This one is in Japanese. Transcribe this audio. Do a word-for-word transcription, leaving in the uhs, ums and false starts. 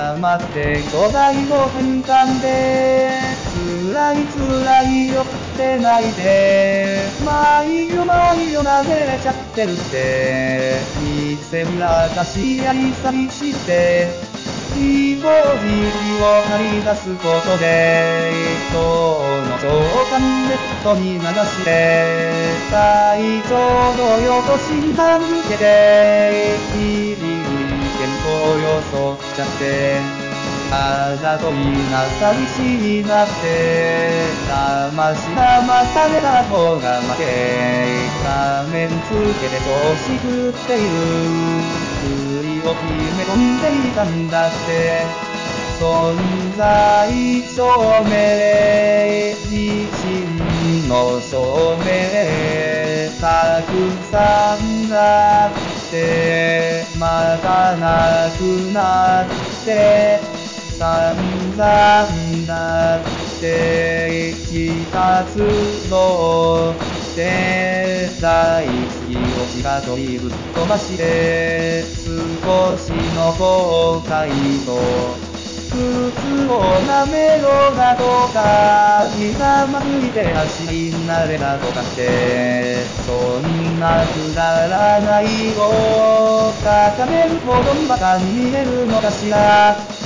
黙って巨大の変換で辛い辛いよってないで毎夜毎夜慣れちゃってるって見せびらかし合いさりして自暴自棄を張り出すことで人の情感ネットに流して最長のよと診断付けていい人間を装っちゃってあざといな寂しいなって騙し騙された方が負け仮面つけて調子食っているふりを決め込んでいたんだって存在証明自身の証明たくさんあってまたなくなって散々だって二つので大好きを近取りぶっ飛ばして少しの後悔と靴を舐めろだとかひざまずいて走り慣れだとかってそんなくだらないを掲げるほどに馬鹿に見えるのかしら